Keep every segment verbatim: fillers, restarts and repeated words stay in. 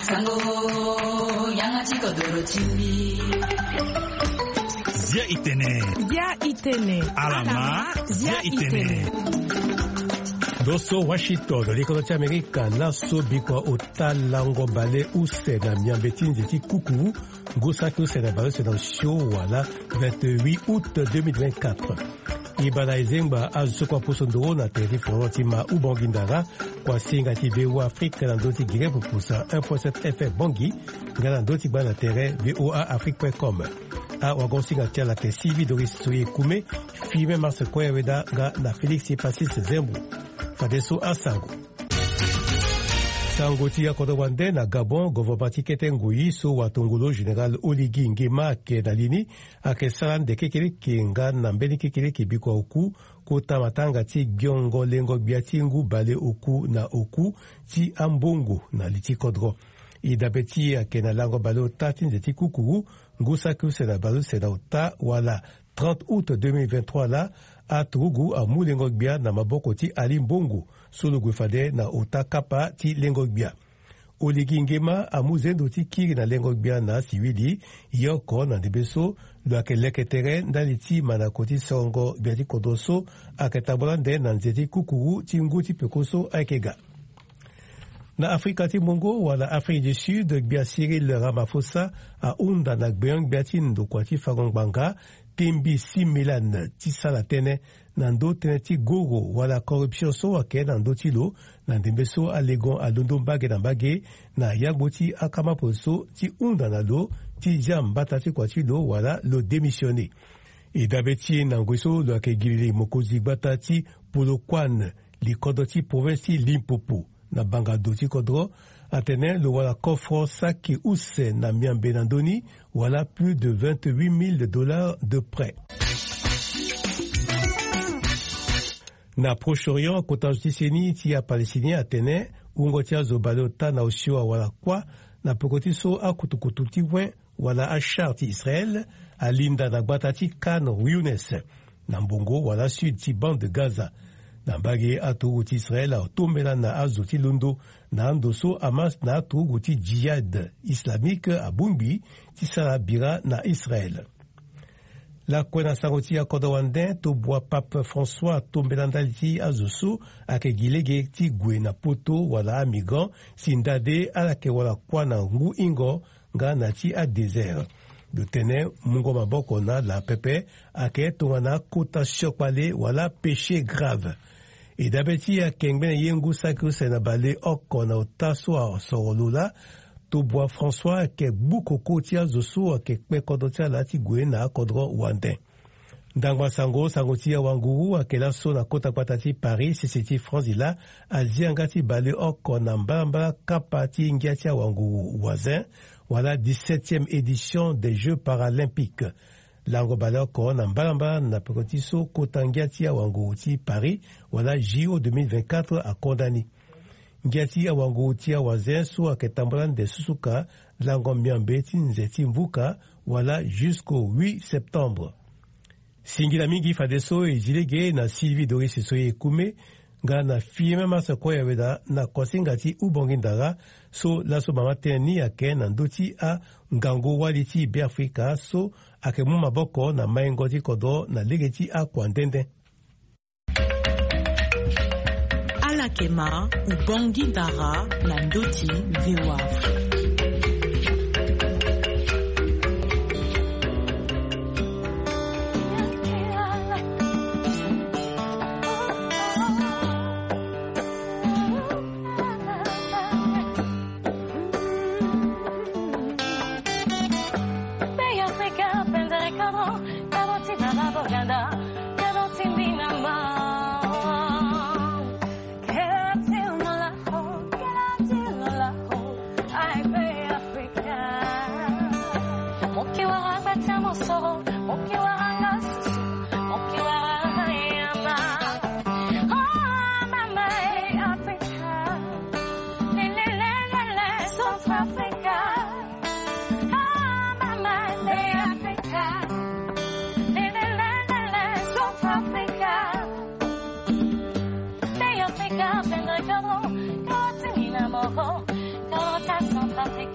Sango 양아치 거도로 준비 Zia Itene Zia Itene Alama Zia Itene Doso Washington likototia Amerika naso bikwa otalango bale use na miambeti nzeti kuku ngusaki use na bale se na show wala vingt-huit août deux mille vingt-quatre ibala ezengba azusokwa posondoro na territoire tima ubongindara kwa singa ti V O A Afrique na ndoti gire pupusa un point sept F M Bongi ngana ndoti ba na terrain V O A Afrique point com a wagonsinga tia la ke Sylvie Doris Soye Kume filme Mars Koyeweda ga na Félix Pacis Zembu fadeso a sango sango ti ya kodo wande na Gabon govobati kete ngui so watongolo General Oligi Ngema ke na lini ake salan de kekele ke nga na mbeni kekele ke biko oku kota matanga ti giongo lengo biati ngu bale oku na oku ti ambongo na liti kodro idabeti ake na lango bale otati nzeti kukuru ngusa kuse na bale se na ota wala trente août deux mille vingt-trois la a Turugu a mu lengogbia na maboko ti Ali Mbongo solo gwefade na ota kapa ti lengogbia. Oligi Ngema a mu zendo ti kiri na lengogbia na siwili yoko na debeso lwake leketere ndali ti manako ti songo bia ti kodoso ake tabolande na nzeti kukuru ti ngu ti pekoso aikega. Na Afrika ti Mongo wala Afrique du Sud gbia Cyril Ramaphosa a unda na gbeong gbia ti ndokwa ti fagongbanga tembi si Milan ti sala tene na ndo tene ti goro wala corruption so wake na ndo ti lo na ndembe so alegon alondo mbage na mbage na yagbo ti akamapo so ti unda na lo ti jam bata ti kwa ti lo wala lo démissionné. E dabe ti na ngwe so lo ake gilili mokozi bata ti Polokwane li kodo ti province ti Limpopo na bangado ti kodro atene le wala coffre saki use na miambe na ndoni wala plus de vingt-huit mille dollars de prêt. Na Proche-Orient kota jutiseni ti ya Palestinien atene ungo ti azobale ota na osio wala kwa na pokoti so akutukutu ti wen wala achar ti Israël alinda na gbata ti Khan Younes na mbongo wala sud ti bande de Gaza. Na mbage atogu ti Israël a otombela na azo ti londo na andoso Hamas na atogu ti djihad islamique a bungbi ti sala bira na Israël. La kwena sango ti akodo wanden to bwa Pape François tombela ndali ti azo so ake gilege ti gwe na poto wala amigrant si ndade ala ke wala kwa na ngu ingo nga na ti a désert. De tene mungo maboko na la pepe ake tongana kota shokpale wala péché grave. E dabeti ya kengbene yengu sakru se na bale oko na otaso a sorolola to bwa François ke bukoko tia zoso ke kpe kodotia la ti gwe na kodro wanden. Ndangwa sango sango tia wanguru akela so na kota patati Paris sisiti Franzila azianga ti bale oko na mbamba kapa ti ngia tia wanguru voisin wala dix-septième édition des Jeux paralympiques. Lango baloko na mbalamba na pekotiso kotangiati ya wangu ti Paris wala J O deux mille vingt-quatre a condamné. Ngiati ya wangu ti ya wazen so aketambolan de susuka lango miambe ti nzeti mvuka wala jusqu'au huit septembre. Singila mingi fadeso e jilege na Sylvie Doris Soye Kume nga na filme Mars Koyeweda na kosinga ti ubongindara so laso mama teni yake na ndoti a ngango wali ti be Afrika so ake mu maboko na mayengo ti kodo na lege ti a kwandende. Alakema ubongindara na ndoti V O A Afrique. Africa,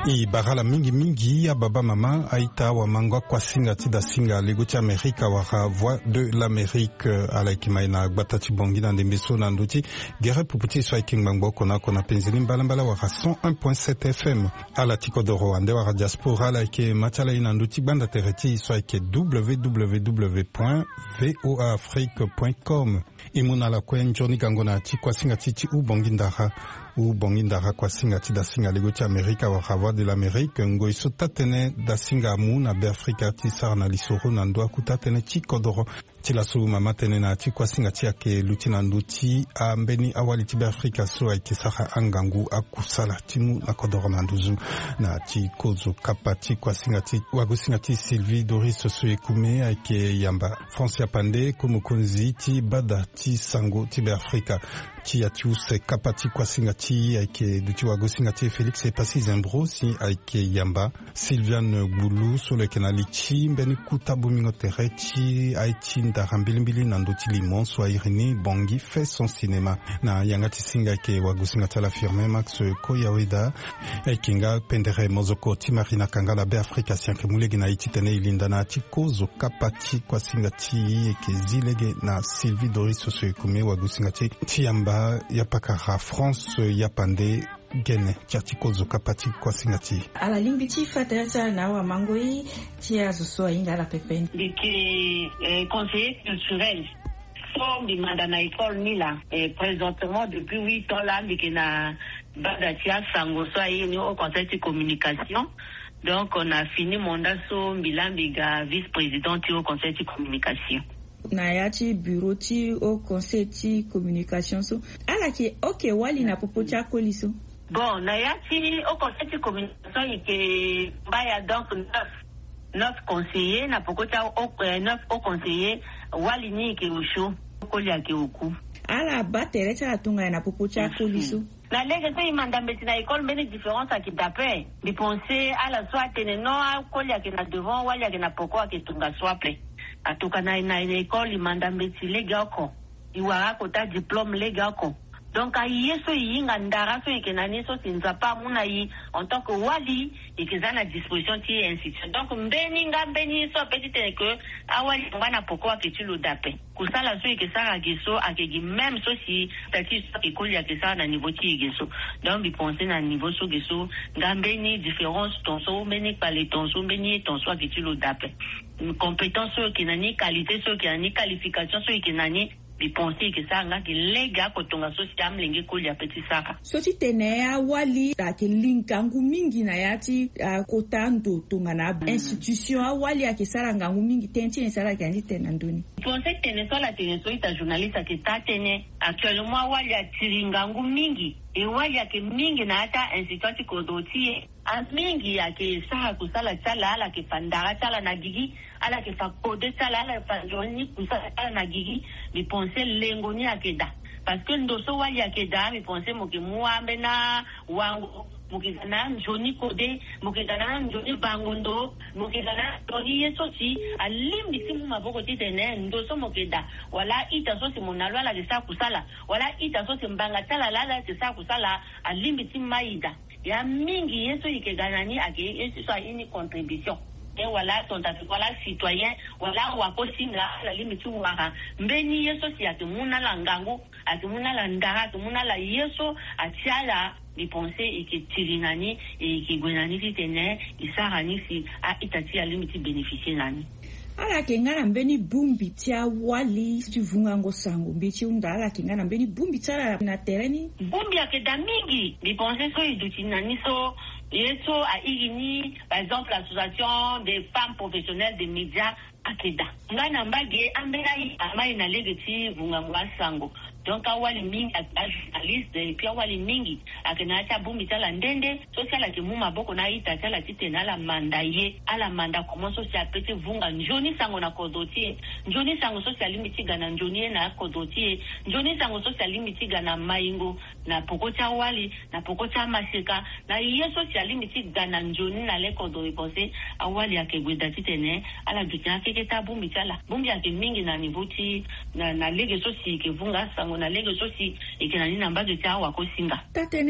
I barala mingi mingi ya baba mama aita wa mangwa kwa singa tida singa legoti Amerika wa voix de l'Amérique ala kimaina gbatati bongi na ndembeso na nduti gere puputi swa king bangbo kona kona penzeli mbala wa cent un point sept F M ala tiko de Rwanda wa diaspora ala ke matala ina nduti banda tereti swa ke w w w point voa afrique point com imuna la kwen joni gangona ti kwa singa titi u bongi ndaha u bongi ndaha kwa singa ti da singa legoti Amerika wa voix de l'Amérique ngo iso tatene da singa mu na be Afrika ti sar na lisoro na ndwa kutatene ti kodoro ti la sulu mama tene na ti kwa singa ti ake luti na nduti a mbeni awali ti be Afrika so ake sara angangu akusala ti mu na kodoro na nduzu na ti kozo kapa ti kwa singa ti wago singa ti Sylvie Doris so ekume ake yamba France ya pande kumukunzi ti bada ti sango ti be Afrika ti ati use kapa ti kwa singa ti ake duti wago singa ti Félix e pasi zembro si ake yamba Sylviane Goulou so le kenali ti mbeni kuta bumingo tere ti aiti ndara mbilimbili na ndoti limon so Irini Bongi fait son cinéma na yanga ti singa ke wago singa ti la firme Max Koyaweda e kinga pendere mozoko ti Marina Kangala be Afrika sianke mulegi na iti tene ilinda na ti kozo kapa ti kwa singa ti eke zilege na Sylvie Doris so ekume wago singa ti ti yamba yapakara France yapande gene chati kozo kapati kwa singati ala limbi ti faterza na wa mangoi ti azuso inga la pepeni diki eh, conseiller culturel forme de mandat na école ni là et présentement depuis huit ans là diki na badatia sango so ni au conseil de communication. Donc on a fini mandat so Mbilambiga vice-président au conseil de communication. Na ya ti bureau ti au conseil de communication so ala ki okay wali na popo ti akoli so. Bon, na ya ti au conseil de communication ike baya donc neuf neuf conseillers na poko ti au neuf au conseiller wali ni ke usho koli ake oku. Ala batere ti atunga na popo ti akoli so. Na lege so imanda mbeti na école mbeni différence aki d'après di penser ala soit tene no koli ake na devant wali ake na poko ake tunga soit après. Atoka na na école imanda mbeti lega ko iwara kota diplôme lega ko. Donc a yeso yinga ndara so ikenani so sinza pa muna yi en tant que wali ikizana disposition ti institution. Donc mbeni nga mbeni so petite que awali ngana poko akitulu dape kusala so ikesara geso akegi même so si tati so ikoli akesara na niveau ti geso. Donc bi penser na niveau so geso nga mbeni différence ton so mbeni pale ton so mbeni ton so akitulu dape compétence so ikenani qualité so ikenani qualification so ikenani bi penser que ça nga ki lega ko tonga so siam lenge ko ya petit saka so ti tene awali ta ke linka ngu mingi na yati uh, kota ndo tonga na mm. institution awali ya kesara ngangu mingi tenti ensara kanji tena ndoni penser tene so la tene so ita journaliste ke ta tene actuellement awali ya tiringa ngu mingi e wali ya ke mingi na ata institution ko doti a mingi ya ke saha kusala tsala ala ke pandara tsala na gigi ala ke fa kode tsala ala fa joni kusala tsala na gigi bi penser lengo ni akeda parce que ndoso wali akeda bi penser mo ke muambe na wangu mukizana joni kode mukizana joni bangondo mukizana toni yeso si alim disimu maboko titene ndoso mokeda wala ita so si monalwa la kisa kusala wala ita so si mbanga tsala la la kisa kusala alim disimu maida ya mingi yeso ikeganani ake yeso so ini contribution et voilà ton tafi voilà citoyen voilà wako singa la limite waka mbeni yeso si atumuna la ngangu atumuna la ndara atumuna la yeso atiala di penser ikitirinani ikigwenani titene isarani si a itati la limite bénéficier nani ala kengana mbeni bumbi tia wali tu vunga ngo sango mbichi unda ala kengana mbeni bumbi tsara na tereni bumbi akeda mingi di penser so idutinani so yeso a igini par exemple l'association des femmes professionnelles des médias akeda ngana mbage ambera yi amai na legeti vunga ngo sango donc awali mingi a journaliste et puis awali mingi akena cha bumbi tsala ndende social ke muma boko na ita tsala titena la mandaye ala manda comment social petit vunga njoni sango na kodoti njoni sango social limiti gana njoni na kodoti njoni sango social limiti gana maingo na pokocha wali na pokocha masika na yeso social limiti gana njoni na le kodori pose awali akegweda titene ala dutia keketa bumbi tsala bumbi ake mingi na nivuti na na lege sosi ke vunga sango na lege sosi ikenani namba de tawa ko singa tatene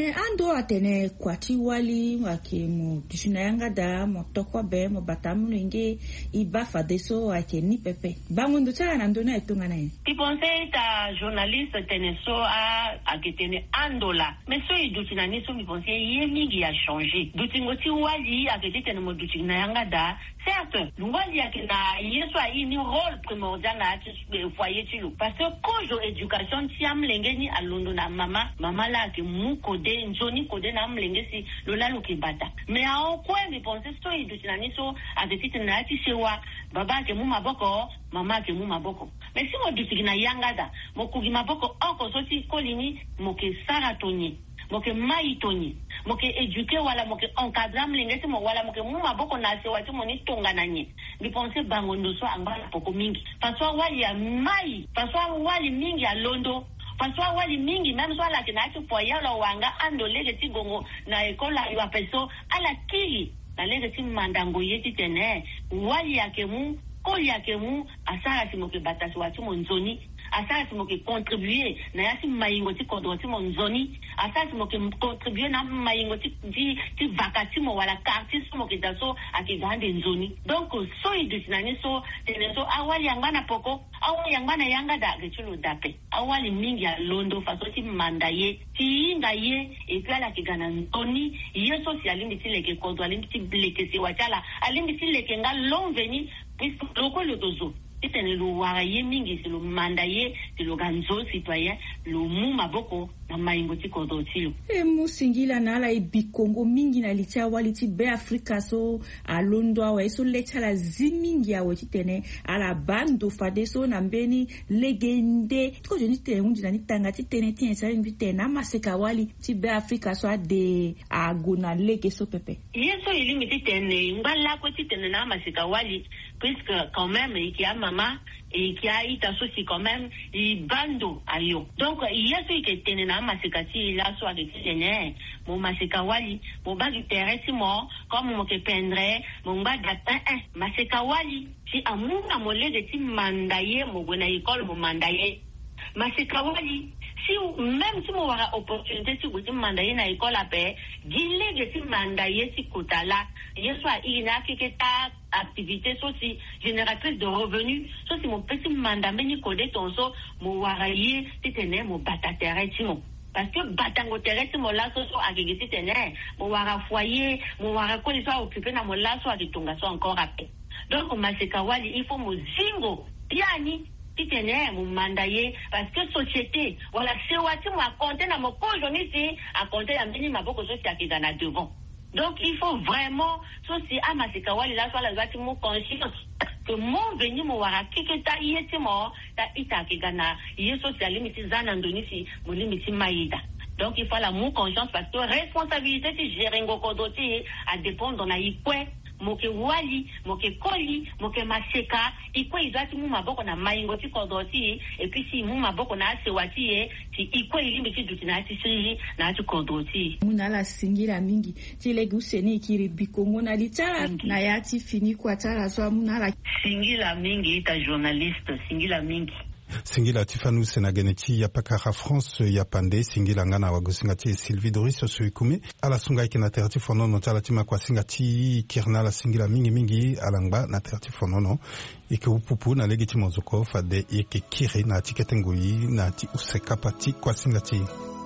tene ando atene kwati wali wake mo dishuna yanga da mo tokwa be mo batamu nge iba fadeso wake ni pepe bangondo cha na ndo na etonga na ye ti pense ta journaliste tene so a aketene andola mais so idutina ni so mi pense ye mingi a changer dutingo ti wali akete tene mo dutina yanga da certes wali yake na yeso a ini rôle primordial na ti foyer ti lu parce que kojo éducation ti am lengeni alondo na mama mama la ke mu kode njoni kode na mlenge si lona luki bata mais a okwe mi pense so idutina ni so akete na ti sewa baba ke mu maboko mama ke mu maboko mais si mo dutina yanga da mo kugi maboko oko so ti kolini mo ke saratoni moke maitoni moke éduquer wala moke encadrer mlengesi mo wala moke mu maboko na sewa ti mo ni tonga nanye mi pense bango ndo so angala poko mingi parce wali ya mai parce wali mingi ya londo parce wali mingi même so la kina ti foya lo wanga ando lege ti gongo na ekola yo apeso ala kili na lege ti mandango yeti tene wali yake mu koli yake mu asara ti moke batasi wa ti mo nzoni asala ti mo ke contribuer na yasi maingo ti kodro ti mo nzoni asala ti mo ke contribuer na maingo ti ti ti vakati mo wala quartier so mo ke daso akigande nzoni donc so idutinani so tene so awali yangana poko awali yangana yanga da ke chulo dape awali mingi ya londo faso ti mandaye ti inga ye e kala ke gana nzoni ye so si alimbi ti leke kodro alimbi ti bleke se wachala alimbi ti leke nga long veni puisque loko le dozo itene lo wara ye mingi si lo manda ye si lo ganzo citoyen lo mu maboko na maingo ti kodo ti yo e mu singila na ala e bikongo mingi na litia wali ti be Afrika so alondo awa so lechala zimingi awa ti tene ala bando fade so na mbeni legende ko jeni tene unji na ni tanga ti tene ti ensa ngi tene maseka wali ti be Afrika so ade agona lege so pepe yeso ilingi ti tene ngala ko ti tene na maseka wali puisque quand même il y a maman et qui a été associé quand même il bando ayo donc il y a ce qui était na masika ti la so avec tene mo masika wali mo ba du terrain si mo comme mo ke pendre mo ba data eh masika wali si amuna mo le de ti mandaye mo gona école mo mandaye masika wali si même si mo wara opportunité si go ti mandaye na école ape gile de ti mandaye si kotala yeso a ina keketa activité soci génératrice de revenus soci mon petit mandat meni codé ton so mo waraye titene mo bata terrain ti mo parce que batango terrain ti mo la so so agege titene mo wara foyer mo wara ko li so occupé na mo la so akitonga so encore après donc maseka wali il faut mo zingo piani titene mo mandaye parce que société wala sewati mo akonte na mo kojo ni si akonte ya mini maboko so ti akigana devant. Donc il faut vraiment ceci à masika wali la soit la zati mo conscience que mon venu mo wara kiketa yeti mo ta ita kigana yeso si limiti zana ndoni si mo limiti maïda. Donc il faut la mo conscience parce que responsabilité ti gérer ngoko doti à dépendre na ikwe moke wali moke koli moke maseka ikwe izati mu maboko na maingo ti kodoti et puis si mu maboko na sewati e ti ikwe ilimbi ti dutina ti siri na ti kodoti muna la singira mingi ti legu seni kiri bikongo na litara na yati fini kwa tara so muna la singira mingi ta journaliste singira mingi singila tifanu senageneti ya pakara France ya pande singila ngana wagosingati Sylvie Doris soikume ala sunga ikina terati fono no tala tima kwa singati kirna la singila mingi mingi alangba na terati fono no ike upupu na legiti mozoko fade ike kire na tiketengui na ti useka pati kwa singati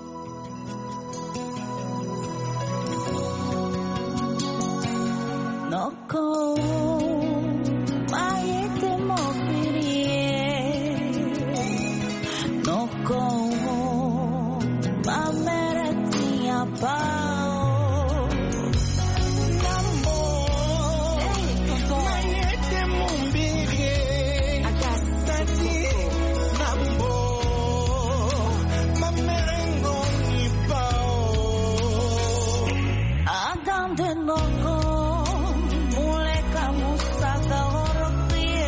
noko maete mopiri Noko mameretia pao Nambo Mayete mumbige Akasati Nambo Mamerengo ni pao Agande noko Muleka musaka orokie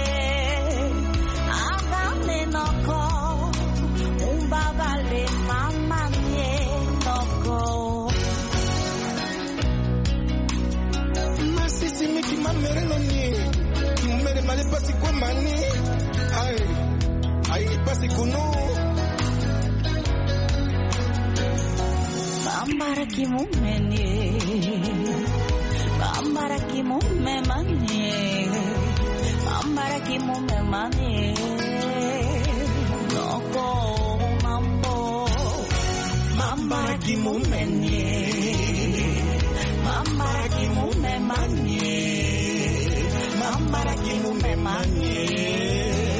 Agande noko Babale mama nie noko Bambara kimumenie, bambara kimumemanie, bambara kimumemanie, noko mambo, bambara kimumenie, bambara kimumemanie, bambara kimumemanie.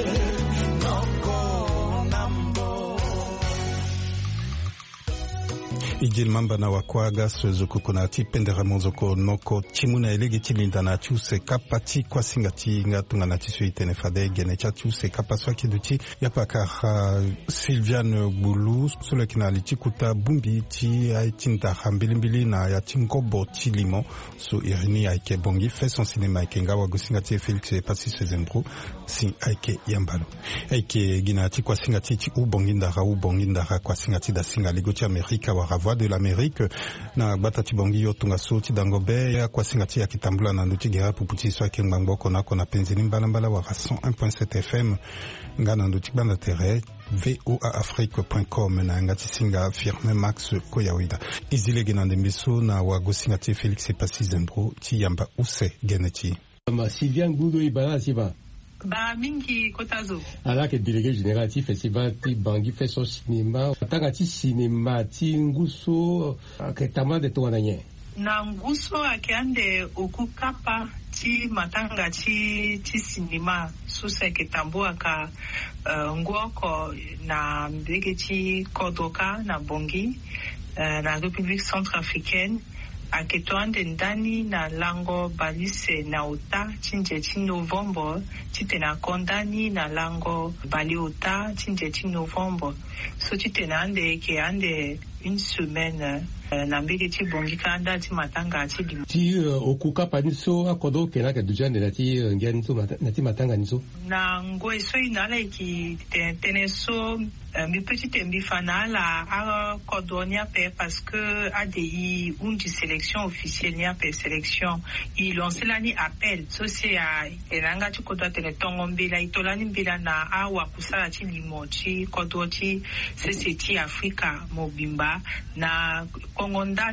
Ijil mamba na wakwaga swezuku kuna tipendera monzoko noko chimuna elege chilinda na chuse kapati kwa singati ngatunga na tisu itene fade gene cha chuse kapaswa kiduti yapaka Sylviane Boulou sule kina lichikuta bumbi ti aitinta hambilimbili na ya tingobo chilimo so irini aike bongi fait son cinéma aike ngawa gusingati Félix et Passi Sezembro si aike yambalo aike gina ti kwa singati ti u bongi ndara u bongi ndara kwa singati da singa ligoti Amerika wa Voix de l'Amérique na batati bongi yo tunga soti dangobe ya kwa singati ya kitambula na nduti gera puputi swa kengbangboko na kona penzini mbala mbala wa cent un point sept F M ngana nduti banda tere voa afrique point com na ngati singa firme Max Koyawida izile genande miso na wa gosingati Félix et Passi Zembro ti yamba use geneti ma Sylviane Boulou ibala siba ba mingi kotazo ala ke délégué général ti festival ti bangi fait son cinéma tanga ti cinéma ti nguso ke tama de to nanye na nguso akiande okukapa ti matanga ti ti cinéma susa ke tambo aka uh, ngoko na mbege ti kodoka na bongi uh, na République centrafricaine aketoande ndani na lango balise na uta chinje chi November titena kondani na lango bali uta chinje chi November so titena ande ke ande une semaine uh, na mbege ti bongi kanda ti matanga ti di ti uh, okuka paniso akodo kena ke dujande na ti uh, ngen so na ti matanga niso na ngoi so inala ki tene so Uh, mi petite mbi fanala a kodonia pe parce que a des une de sélection officielle nia pe sélection i lancé l'année appel so c'est a elanga tu kodo tele tongo mbila itolani mbila na awa kusala ti limochi kodo ti c'est ti Afrika mobimba na kongonda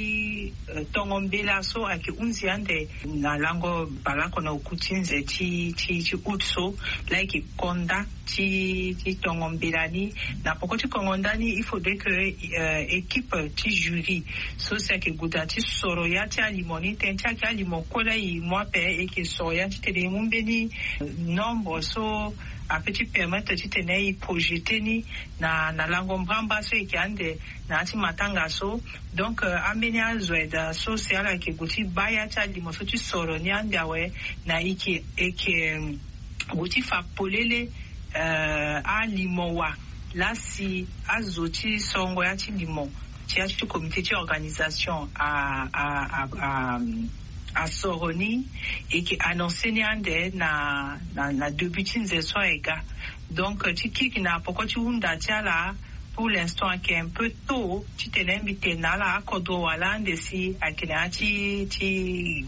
ti uh, tongo mbila so ake unzi ande na lango balako na ukutinze ti ti ti utso like konda ti ti tongo mbila ni na pokoti kongondani il faudrait que euh, équipe ti jury so c'est que gudati soro ya ti alimoni tentia ki alimo kola i moi pe et que soro ya ti tele mumbeni nombre so a petit permettre ti tene i projeter ni na na lango mbamba so e ki ande na ti matanga so donc uh, ameni azweda so c'est ala ke guti baya ti alimo so ti soro ni ande awe na iki e ke um, guti fa polele uh, alimowa là si azoti songo ya ti limon ti ya ti comité ti organisation a a a a soroni et qui annoncé ni ande na na na début ti nze so ega donc ti kiki na poko ti hunda ti ala pour l'instant qui est un peu tôt ti tene mbite na la akodo wala ande si akina ti ti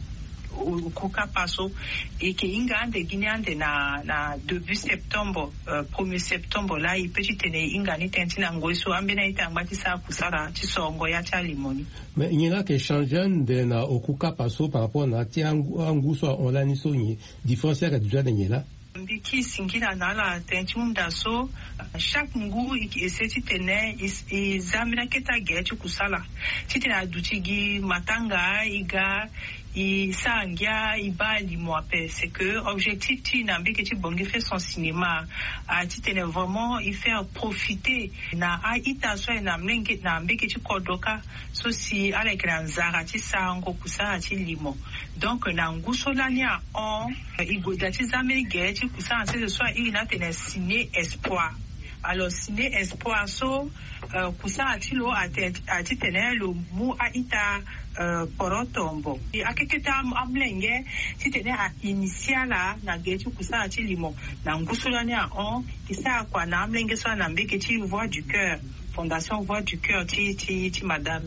ukuka paso et que inga ande gine ande na na début septembre euh, premier septembre là il peut tene inga ni tentina ngoiso ambena itangba ti sa kusara ti songo ya cha limoni mais il y a que changeant de na okuka paso par rapport na ti anguso on la ni so ni différence ya déjà de là mbiki singila na la tentimunda so chaque ngu iseti tene izamina keta getu kusala titina dutigi matanga iga i sangia ibali moape c'est que objectif ti na mbiki ti bongi fait son cinéma a titene vraiment il faire profiter na a ita so na mlenge na mbiki ti kodoka so si ala kranzara ti sango kusala ti limo donc na nguso lania on igoda ti zamene getu kusala c'est soit il n'a tene signé espoir alors signé espoir so uh, kusala ti lo a ti tene lo mu a ita Uh, porotombo akeketa amlenge titene a initiala na getu kusala ti limo na ngusulani a on kisa kwa na amlenge so na mbeke ti Voix du Cœur Fondation Voix du Cœur ti ti ti madame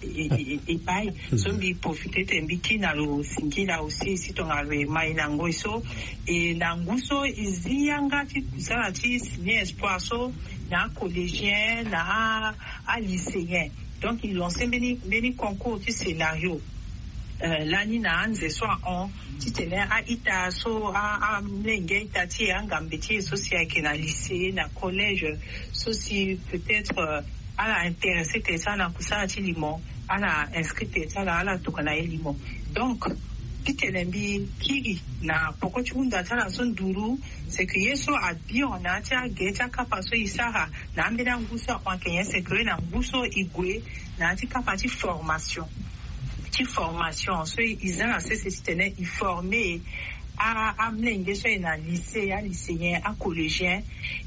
uh, Epai so mbi profiter te mbiki na lo singila aussi si tonga le mai na ngoiso e na nguso izianga ti kusala ti signé espoir so na collégien na a lycéen Donc ils lancé beni beni concours de scénario. Euh, l'année na anze soit on titene a ita so a a mlenge ita ti angambeti so si a na lycée na collège so si peut-être euh, à la intéressé te ça na kusa ti limon à la inscrit te ça la la to kana limon. Donc titene bi kiri na poko chunda tala son duru c'est que yeso a bien on a tia geta kapa so isara na mbena nguso en Kenya c'est que na nguso igwe na ti kapa ti formation formation so ils ont assez système ils formé à amener des choses à lycée à lycéen à collégien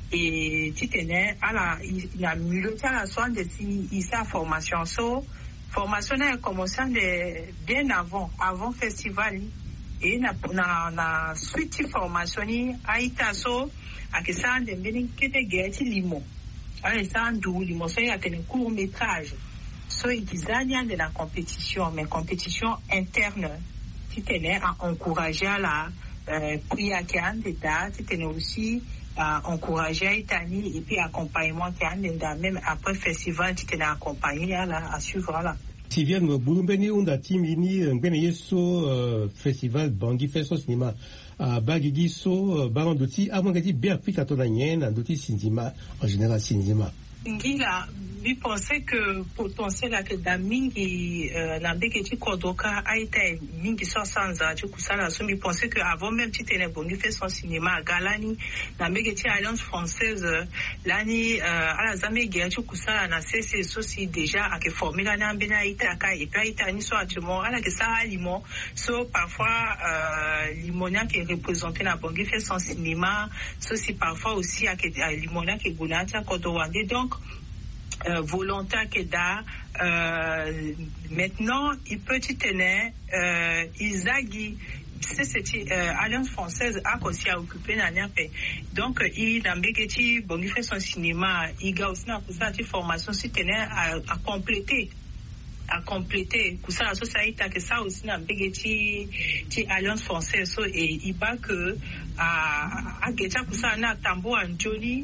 et titene à la la milieu à la soin de si sa formation so formation a commencé de bien avant avant festival et na na na suite formation ni a ita so a que ça de bien que de gati limon à ça ndou limon so ya tene court métrage. So design de la compétition, mais compétition interne, qui tenait à encourager la euh, prix à candidat, qui tenait aussi à encourager Italie et puis accompagnement candidat, même après festival, qui tenait à accompagner là, à suivre là. Si vient me boulombeni on a timini ngene yeso festival Bangui fait son cinéma à Bagigi so baron d'outil avant que tu bien fit à ton agnène d'outil cinéma en général cinéma. Ngila bi pensais que potentiel la que da mingi na beketi kodoka aita mingi so sanza tu kusala so mi pensais que avant même tu tenais bon fait son cinéma à Galani na beketi Alliance française lani à la zamege tu kusala na C C so si déjà à que formula na mbena ita ka et puis ita ni so atumo ala que ça limon so parfois limonia qui est représenté na bon fait son cinéma so si parfois aussi à que limonia qui gonata kodowande donc Euh, volontaire que da euh, maintenant il peut y tenir euh, Isagi c'est cette euh, Alliance française a aussi à occuper na niape donc il a mbeketi bon il fait son cinéma il a aussi na kusa ti formation si tenir à, à compléter à compléter kusa société que ça aussi na mbeketi ti Alliance française so et il va que à à geta kusa na tambo anjoli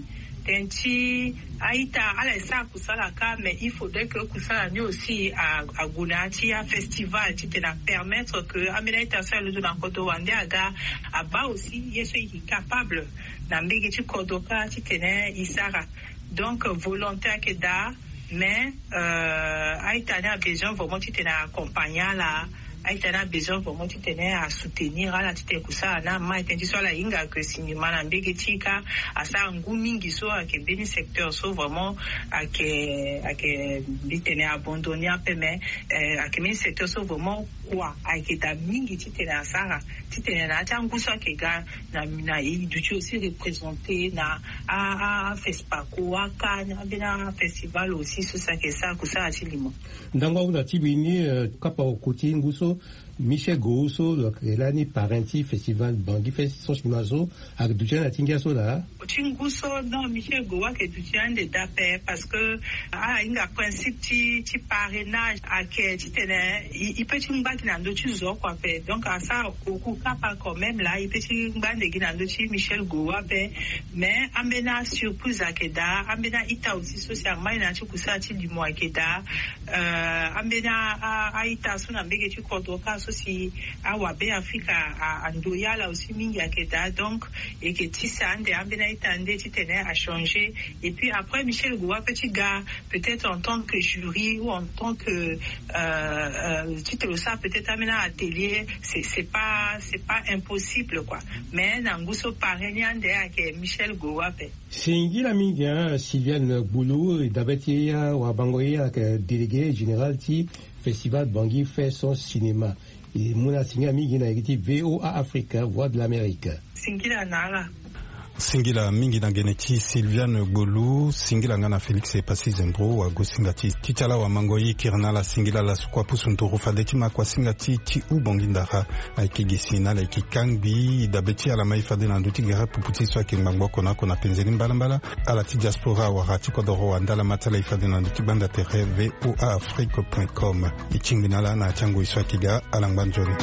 tenti aita ala sa kusala ka mais il faudrait que kusala ni aussi à à Gunati à festival qui te la permettre que amena ça le dans kodo wande aga aba aussi yeso est capable na mbege ti kodoka ti tene isara donc volontaire que da mais euh aita a besoin vraiment ti tene accompagner la aita a besoin vraiment tu tenais à soutenir ala tite kusa na ma tendi so la inga que cinéma na mbege tika asa ngumingi so ke beni secteur so vraiment à que à que bitene abandonné un peu mais à que beni secteur so vraiment quoi à que ta mingi tite na sara tite na tangu so ke ga na na i du aussi représenter na a a Fespaco a Cannes bena festival aussi so ça que ça kusa atilimo ndangwa una tibini kapa okoti nguso Michel Gousso l'année parenti festival Bangui fait son chimazo avec du na tinga so là Tinguso non Michel Goua que du de d'appel parce que ah il a principe ti ti parrainage à que tu tenais il peut tinga qui n'ando tu zo quoi fait donc à ça au coup pas quand même là il peut tinga de qui n'ando tu Michel Goua mais amena surprise à keda amena ita aussi socialement il a tu kusa ti du mois keda euh amena a ita so na mbege tu kodoka aussi à Wabe Africa à Andoya là aussi mingi à Keda donc et que Tissande Ambena Itande Titene a changé et puis après Michel Goua petit gars peut-être en tant que jury ou en tant que euh, euh, tu te le sais peut-être Amena atelier c'est c'est pas c'est pas impossible quoi mais Nanguso Pareniande avec Michel Goua Singi la mingi Sylviane Boulou et Dabetia ou Abangoya délégué général ti Festival Bangui fait son cinéma. Et mon assigné ami qui n'a été V O A Africa, Voix de l'Amérique. Singila Nala. Singila mingi na geneti Sylviane Bolu, Singila ngana Felix Epasi Zembro, wa Gosingati, Tichala wa Mangoyi, Kirnala, Singila la Sukwa Pusunturu, Fadetima kwa Singati, Ti u Bongindara, Aiki Gisina, Aiki Kangbi, Dabeti ala Maifade na Nduti Gara Puputi Swa Kimbangwa Kona Kona Penzeli Mbalambala, ala Ti Diaspora wa Rati Kodoro Wandala Matala Ifade na Nduti Banda Tere V O A Afrique point com, Ichingminala na Chango Iswa Kiga, Alangbanjori.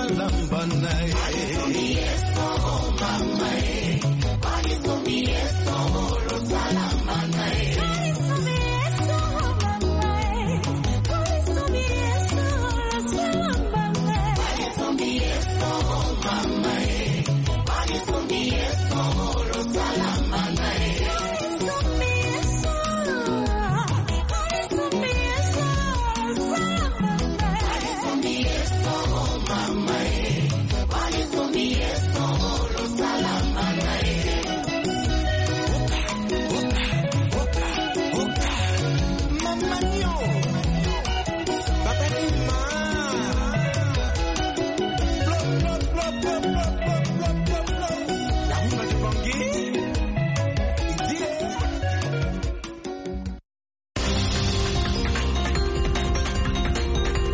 malamba na ye. Yes, oh mama.